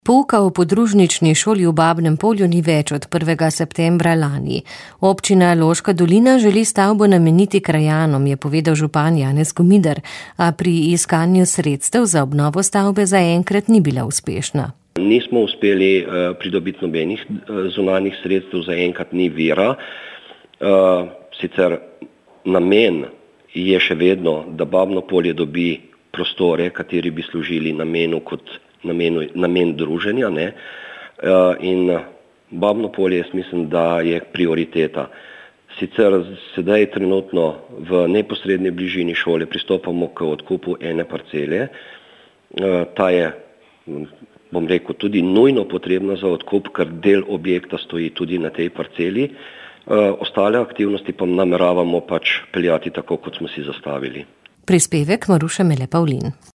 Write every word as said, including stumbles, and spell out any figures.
Pouka v podružnični šoli v Babnem Polju ni več od prvega septembra lani. Občina Loška dolina želi stavbo nameniti krajanom, je povedal župan Janez Komider, a pri iskanju sredstev za obnovo stavbe zaenkrat ni bila uspešna. Nismo uspeli uh, pridobiti nobenih uh, zunanjih sredstev, zaenkrat ni vira. Uh, sicer namen je še vedno, da Babno Polje dobi prostore, kateri bi služili namenu kot Namenu, namen druženja, ne? In Babno Polje, jaz mislim, da je prioriteta. Sicer sedaj trenutno v neposredni bližini šole pristopamo k odkupu ene parcele. Ta je, bom rekel, tudi nujno potrebna za odkup, ker del objekta stoji tudi na tej parceli. Ostale aktivnosti pa nameravamo pač peljati tako, kot smo si zastavili. Prispevek Maruše Mele Pavlin.